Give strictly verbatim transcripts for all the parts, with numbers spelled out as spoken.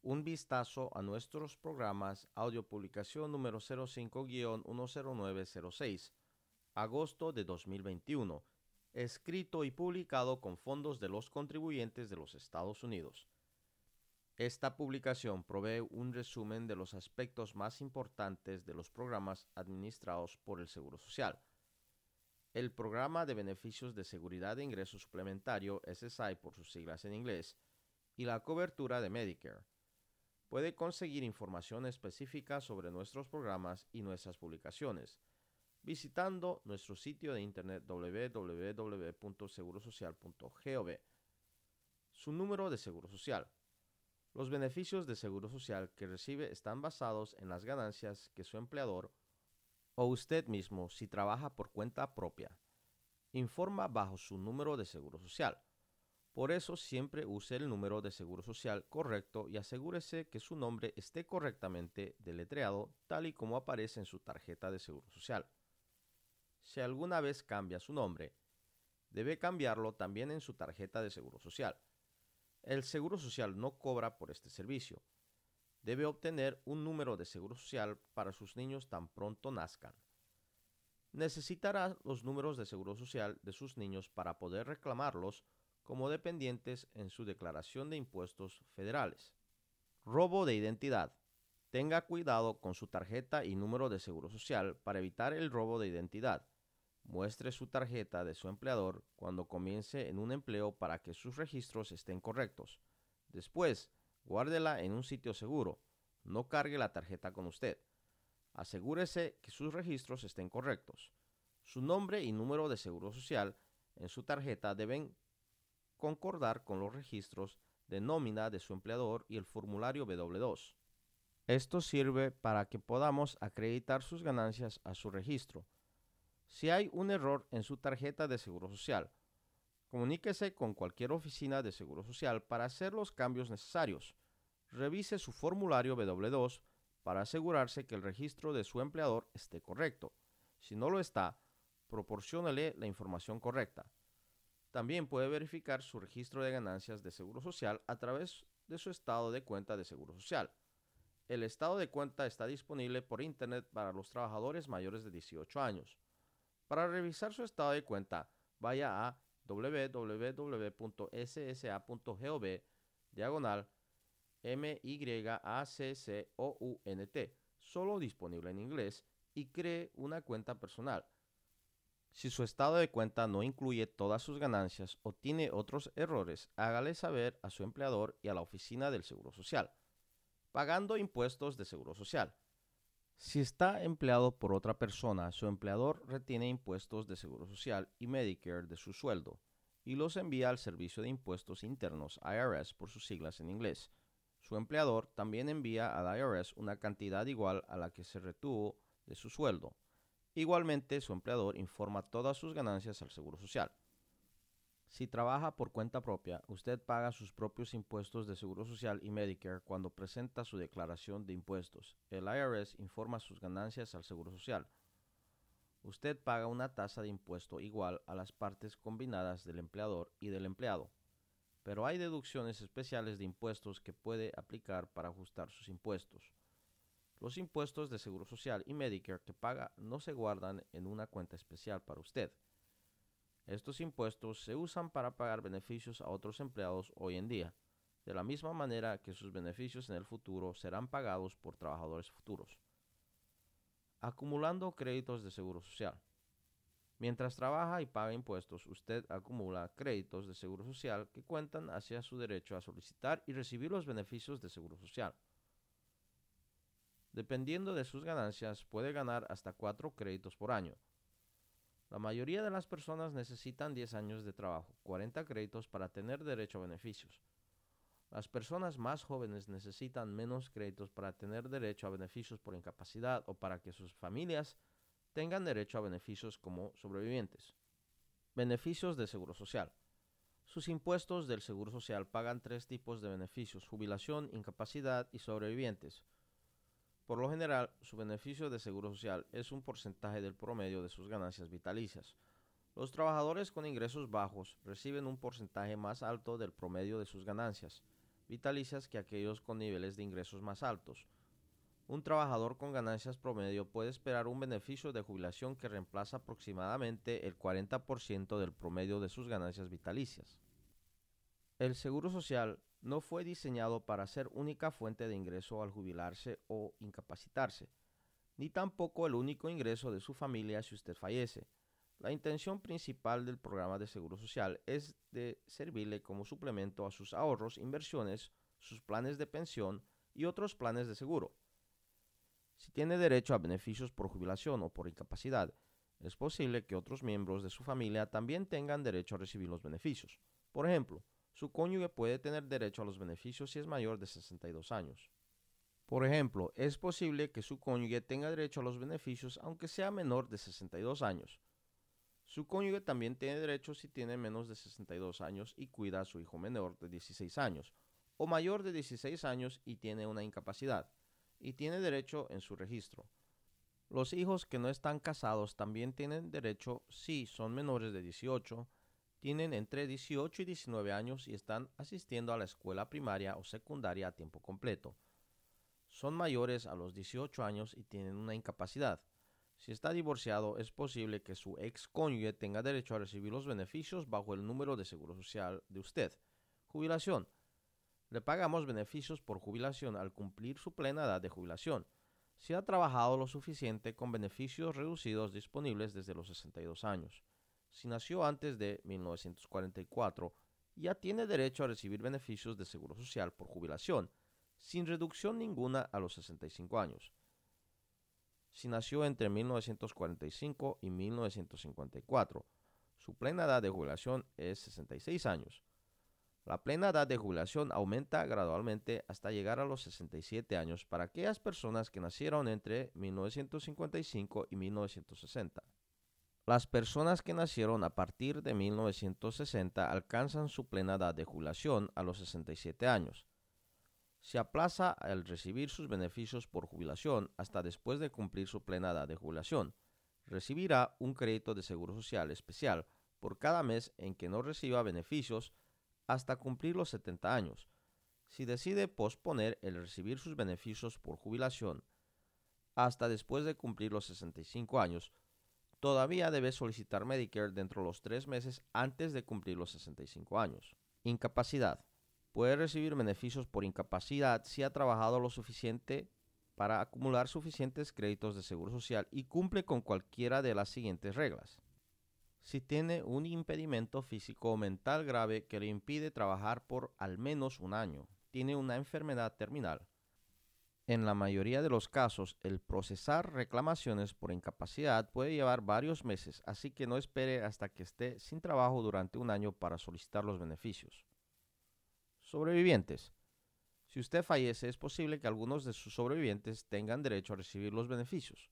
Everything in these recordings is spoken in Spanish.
un vistazo a nuestros programas audio publicación número cero cinco guión uno cero nueve cero seis, agosto de dos mil veintiuno, escrito y publicado con fondos de los contribuyentes de los Estados Unidos. Esta publicación provee un resumen de los aspectos más importantes de los programas administrados por el Seguro Social. El Programa de Beneficios de Seguridad de Ingreso Suplementario, S S I por sus siglas en inglés, y la cobertura de Medicare. Puede conseguir información específica sobre nuestros programas y nuestras publicaciones visitando nuestro sitio de internet doble u doble u doble u punto seguro social punto gov. Su número de seguro social. Los beneficios de seguro social que recibe están basados en las ganancias que su empleador o usted mismo, si trabaja por cuenta propia, informa bajo su número de seguro social. Por eso siempre use el número de seguro social correcto y asegúrese que su nombre esté correctamente deletreado tal y como aparece en su tarjeta de seguro social. Si alguna vez cambia su nombre, debe cambiarlo también en su tarjeta de seguro social. El Seguro Social no cobra por este servicio. Debe obtener un número de seguro social para sus niños tan pronto nazcan. Necesitará los números de seguro social de sus niños para poder reclamarlos como dependientes en su declaración de impuestos federales. Robo de identidad. Tenga cuidado con su tarjeta y número de seguro social para evitar el robo de identidad. Muestre su tarjeta de su empleador cuando comience en un empleo para que sus registros estén correctos. Después, guárdela en un sitio seguro. No cargue la tarjeta con usted. Asegúrese que sus registros estén correctos. Su nombre y número de seguro social en su tarjeta deben concordar con los registros de nómina de su empleador y el formulario W dos. Esto sirve para que podamos acreditar sus ganancias a su registro. Si hay un error en su tarjeta de seguro social, comuníquese con cualquier oficina de seguro social para hacer los cambios necesarios. Revise su formulario W dos para asegurarse que el registro de su empleador esté correcto. Si no lo está, proporciónele la información correcta. También puede verificar su registro de ganancias de seguro social a través de su estado de cuenta de seguro social. El estado de cuenta está disponible por internet para los trabajadores mayores de dieciocho años. Para revisar su estado de cuenta, vaya a doble u doble u doble u punto s s a punto gov diagonal M Y A C C O U N T, solo disponible en inglés, y cree una cuenta personal. Si su estado de cuenta no incluye todas sus ganancias o tiene otros errores, hágale saber a su empleador y a la oficina del Seguro Social. Pagando impuestos de Seguro Social. Si está empleado por otra persona, su empleador retiene impuestos de Seguro Social y Medicare de su sueldo y los envía al Servicio de Impuestos Internos, I R S por sus siglas en inglés. Su empleador también envía al I R S una cantidad igual a la que se retuvo de su sueldo. Igualmente, su empleador informa todas sus ganancias al Seguro Social. Si trabaja por cuenta propia, usted paga sus propios impuestos de Seguro Social y Medicare cuando presenta su declaración de impuestos. El I R S informa sus ganancias al Seguro Social. Usted paga una tasa de impuesto igual a las partes combinadas del empleador y del empleado, pero hay deducciones especiales de impuestos que puede aplicar para ajustar sus impuestos. Los impuestos de Seguro Social y Medicare que paga no se guardan en una cuenta especial para usted. Estos impuestos se usan para pagar beneficios a otros empleados hoy en día, de la misma manera que sus beneficios en el futuro serán pagados por trabajadores futuros. Acumulando créditos de Seguro Social. Mientras trabaja y paga impuestos, usted acumula créditos de Seguro Social que cuentan hacia su derecho a solicitar y recibir los beneficios de Seguro Social. Dependiendo de sus ganancias, puede ganar hasta cuatro créditos por año. La mayoría de las personas necesitan diez años de trabajo, cuarenta créditos para tener derecho a beneficios. Las personas más jóvenes necesitan menos créditos para tener derecho a beneficios por incapacidad o para que sus familias tengan derecho a beneficios como sobrevivientes. Beneficios de Seguro Social. Sus impuestos del Seguro Social pagan tres tipos de beneficios: jubilación, incapacidad y sobrevivientes. Por lo general, su beneficio de Seguro Social es un porcentaje del promedio de sus ganancias vitalicias. Los trabajadores con ingresos bajos reciben un porcentaje más alto del promedio de sus ganancias, vitalicias que aquellos con niveles de ingresos más altos. Un trabajador con ganancias promedio puede esperar un beneficio de jubilación que reemplaza aproximadamente el cuarenta por ciento del promedio de sus ganancias vitalicias. El seguro social no fue diseñado para ser única fuente de ingreso al jubilarse o incapacitarse, ni tampoco el único ingreso de su familia si usted fallece. La intención principal del programa de seguro social es de servirle como suplemento a sus ahorros, inversiones, sus planes de pensión y otros planes de seguro. Si tiene derecho a beneficios por jubilación o por incapacidad, es posible que otros miembros de su familia también tengan derecho a recibir los beneficios. Por ejemplo, su cónyuge puede tener derecho a los beneficios si es mayor de sesenta y dos años. Por ejemplo, es posible que su cónyuge tenga derecho a los beneficios aunque sea menor de sesenta y dos años. Su cónyuge también tiene derecho si tiene menos de sesenta y dos años y cuida a su hijo menor de dieciséis años, o mayor de dieciséis años y tiene una incapacidad, y tiene derecho en su registro. Los hijos que no están casados también tienen derecho si son menores de dieciocho, tienen entre dieciocho y diecinueve años y están asistiendo a la escuela primaria o secundaria a tiempo completo. Son mayores a los dieciocho años y tienen una incapacidad. Si está divorciado, es posible que su ex cónyuge tenga derecho a recibir los beneficios bajo el número de seguro social de usted. Jubilación. Le pagamos beneficios por jubilación al cumplir su plena edad de jubilación. Si ha trabajado lo suficiente con beneficios reducidos disponibles desde los sesenta y dos años. Si nació antes de mil novecientos cuarenta y cuatro, ya tiene derecho a recibir beneficios de seguro social por jubilación, sin reducción ninguna a los sesenta y cinco años. Si nació entre mil novecientos cuarenta y cinco y mil novecientos cincuenta y cuatro, su plena edad de jubilación es sesenta y seis años. La plena edad de jubilación aumenta gradualmente hasta llegar a los sesenta y siete años para aquellas personas que nacieron entre mil novecientos cincuenta y cinco y mil novecientos sesenta. Las personas que nacieron a partir de mil novecientos sesenta alcanzan su plena edad de jubilación a los sesenta y siete años. Se aplaza el recibir sus beneficios por jubilación hasta después de cumplir su plena edad de jubilación. Recibirá un crédito de seguro social especial por cada mes en que no reciba beneficios hasta cumplir los setenta años. Si decide posponer el recibir sus beneficios por jubilación hasta después de cumplir los sesenta y cinco años, todavía debe solicitar Medicare dentro de los tres meses antes de cumplir los sesenta y cinco años. Incapacidad. Puede recibir beneficios por incapacidad si ha trabajado lo suficiente para acumular suficientes créditos de seguro social y cumple con cualquiera de las siguientes reglas. Si tiene un impedimento físico o mental grave que le impide trabajar por al menos un año, tiene una enfermedad terminal. En la mayoría de los casos, el procesar reclamaciones por incapacidad puede llevar varios meses, así que no espere hasta que esté sin trabajo durante un año para solicitar los beneficios. Sobrevivientes. Si usted fallece, es posible que algunos de sus sobrevivientes tengan derecho a recibir los beneficios.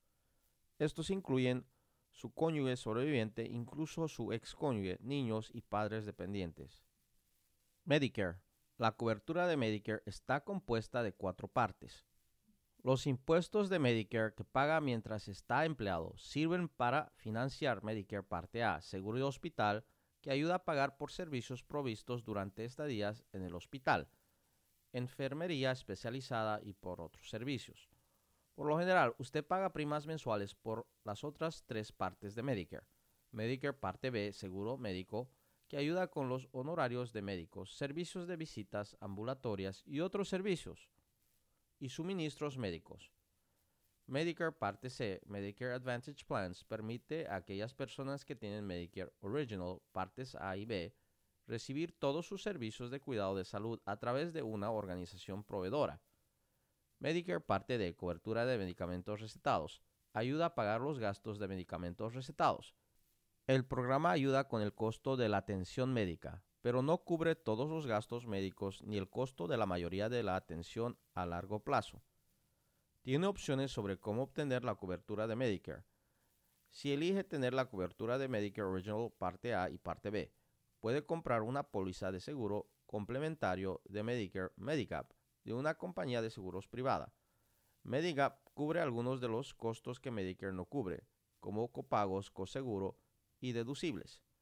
Estos incluyen su cónyuge sobreviviente, incluso su excónyuge, niños y padres dependientes. Medicare. La cobertura de Medicare está compuesta de cuatro partes. Los impuestos de Medicare que paga mientras está empleado sirven para financiar Medicare Parte A, seguro de hospital, que ayuda a pagar por servicios provistos durante estadías en el hospital, enfermería especializada y por otros servicios. Por lo general, usted paga primas mensuales por las otras tres partes de Medicare. Medicare Parte B, seguro médico, que ayuda con los honorarios de médicos, servicios de visitas ambulatorias y otros servicios, y suministros médicos. Medicare Parte C, Medicare Advantage Plans, permite a aquellas personas que tienen Medicare Original, partes A y B, recibir todos sus servicios de cuidado de salud a través de una organización proveedora. Medicare Parte D, cobertura de medicamentos recetados, ayuda a pagar los gastos de medicamentos recetados. El programa ayuda con el costo de la atención médica, pero no cubre todos los gastos médicos ni el costo de la mayoría de la atención a largo plazo. Tiene opciones sobre cómo obtener la cobertura de Medicare. Si elige tener la cobertura de Medicare Original Parte A y Parte B, puede comprar una póliza de seguro complementario de Medicare Medigap de una compañía de seguros privada. Medigap cubre algunos de los costos que Medicare no cubre, como copagos, coseguro y deducibles.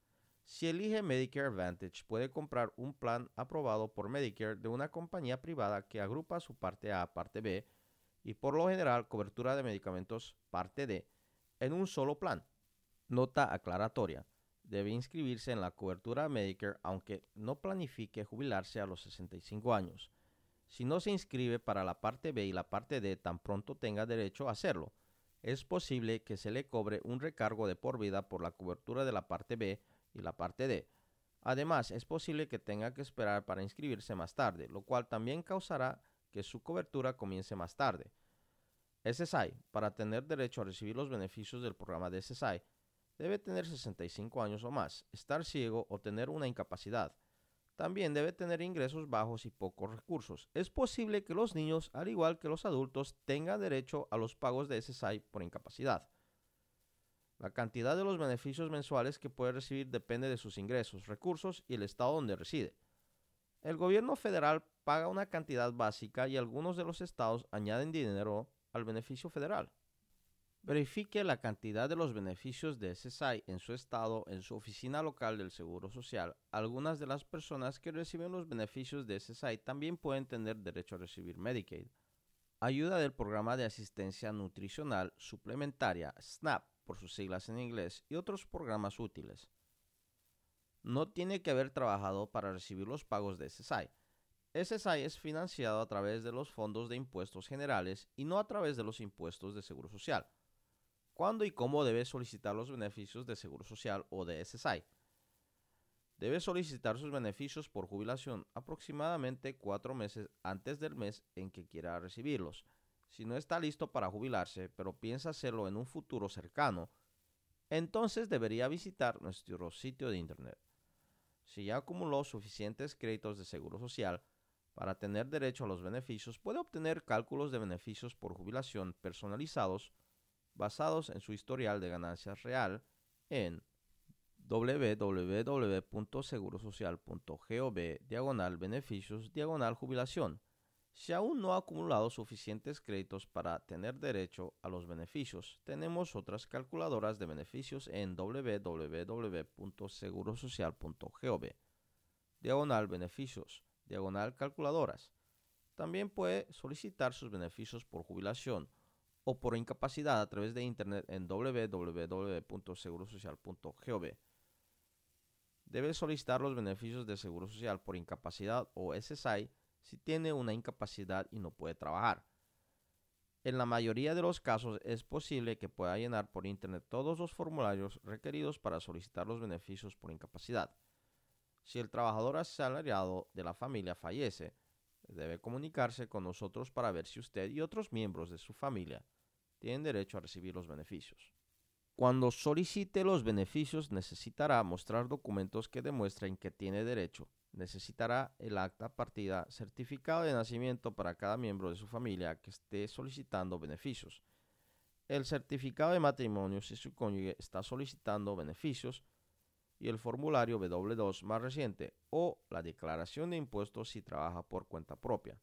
Si elige Medicare Advantage, puede comprar un plan aprobado por Medicare de una compañía privada que agrupa su parte A, parte B y por lo general cobertura de medicamentos parte D en un solo plan. Nota aclaratoria. Debe inscribirse en la cobertura Medicare aunque no planifique jubilarse a los sesenta y cinco años. Si no se inscribe para la parte B y la parte D tan pronto tenga derecho a hacerlo, es posible que se le cobre un recargo de por vida por la cobertura de la parte B y la parte D. Además, es posible que tenga que esperar para inscribirse más tarde, lo cual también causará que su cobertura comience más tarde. S S I, para tener derecho a recibir los beneficios del programa de S S I, debe tener sesenta y cinco años o más, estar ciego o tener una incapacidad. También debe tener ingresos bajos y pocos recursos. Es posible que los niños, al igual que los adultos, tengan derecho a los pagos de S S I por incapacidad. La cantidad de los beneficios mensuales que puede recibir depende de sus ingresos, recursos y el estado donde reside. El gobierno federal paga una cantidad básica y algunos de los estados añaden dinero al beneficio federal. Verifique la cantidad de los beneficios de S S I en su estado en su oficina local del Seguro Social. Algunas de las personas que reciben los beneficios de S S I también pueden tener derecho a recibir Medicaid. Ayuda del Programa de Asistencia Nutricional Suplementaria, SNAP, por sus siglas en inglés, y otros programas útiles. No tiene que haber trabajado para recibir los pagos de S S I. S S I es financiado a través de los fondos de impuestos generales y no a través de los impuestos de Seguro Social. ¿Cuándo y cómo debe solicitar los beneficios de Seguro Social o de S S I? Debe solicitar sus beneficios por jubilación aproximadamente cuatro meses antes del mes en que quiera recibirlos. Si no está listo para jubilarse, pero piensa hacerlo en un futuro cercano, entonces debería visitar nuestro sitio de internet. Si ya acumuló suficientes créditos de Seguro Social para tener derecho a los beneficios, puede obtener cálculos de beneficios por jubilación personalizados basados en su historial de ganancias real en w w w punto seguro social punto gov diagonal beneficios diagonal jubilación. Si aún no ha acumulado suficientes créditos para tener derecho a los beneficios, tenemos otras calculadoras de beneficios en w w w punto seguro social punto gov diagonal beneficios diagonal calculadoras. También puede solicitar sus beneficios por jubilación o por incapacidad a través de internet en w w w punto seguro social punto gov. Debe solicitar los beneficios de Seguro Social por incapacidad o S S I si tiene una incapacidad y no puede trabajar. En la mayoría de los casos es posible que pueda llenar por internet todos los formularios requeridos para solicitar los beneficios por incapacidad. Si el trabajador asalariado de la familia fallece, debe comunicarse con nosotros para ver si usted y otros miembros de su familia tienen derecho a recibir los beneficios. Cuando solicite los beneficios, necesitará mostrar documentos que demuestren que tiene derecho. Necesitará el acta partida, certificado de nacimiento para cada miembro de su familia que esté solicitando beneficios, el certificado de matrimonio si su cónyuge está solicitando beneficios y el formulario W dos más reciente o la declaración de impuestos si trabaja por cuenta propia.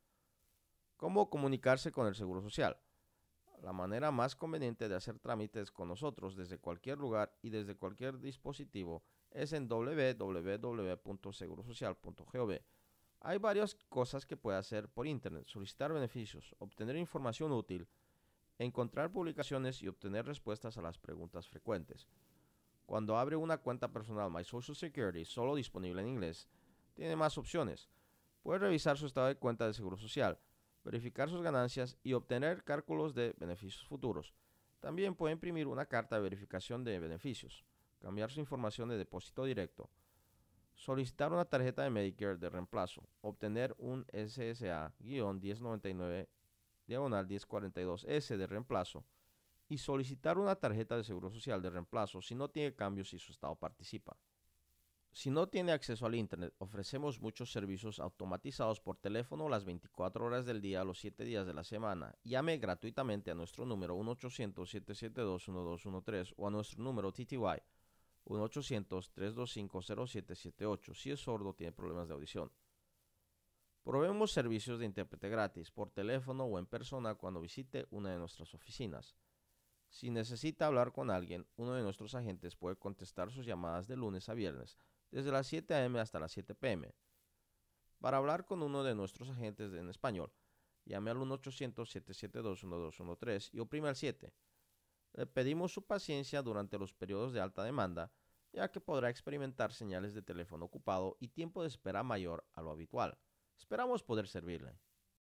¿Cómo comunicarse con el Seguro Social? La manera más conveniente de hacer trámites con nosotros desde cualquier lugar y desde cualquier dispositivo es en w w w punto seguro social punto gov. Hay varias cosas que puede hacer por internet: solicitar beneficios, obtener información útil, encontrar publicaciones y obtener respuestas a las preguntas frecuentes. Cuando abre una cuenta personal My Social Security, solo disponible en inglés, tiene más opciones. Puede revisar su estado de cuenta de Seguro Social, verificar sus ganancias y obtener cálculos de beneficios futuros. También puede imprimir una carta de verificación de beneficios, cambiar su información de depósito directo, solicitar una tarjeta de Medicare de reemplazo, obtener un S S A diez noventa y nueve diagonal diez cuarenta y dos S de reemplazo y solicitar una tarjeta de Seguro Social de reemplazo si no tiene cambios y su estado participa. Si no tiene acceso al internet, ofrecemos muchos servicios automatizados por teléfono las veinticuatro horas del día, los siete días de la semana. Llame gratuitamente a nuestro número uno ochocientos, siete siete dos, uno dos uno tres o a nuestro número T T Y uno ochocientos, tres dos cinco, cero siete siete ocho si es sordo o tiene problemas de audición. Proveemos servicios de intérprete gratis por teléfono o en persona cuando visite una de nuestras oficinas. Si necesita hablar con alguien, uno de nuestros agentes puede contestar sus llamadas de lunes a viernes, desde las siete a m hasta las siete p m Para hablar con uno de nuestros agentes en español, llame al uno ochocientos, siete siete dos, uno dos uno tres y oprime al siete. Le pedimos su paciencia durante los periodos de alta demanda, ya que podrá experimentar señales de teléfono ocupado y tiempo de espera mayor a lo habitual. Esperamos poder servirle.